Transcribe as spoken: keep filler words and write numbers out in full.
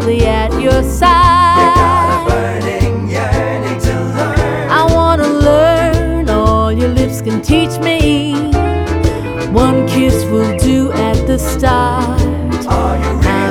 closely at your side. You got a burning yearning to learn. I wanna learn all your lips can teach.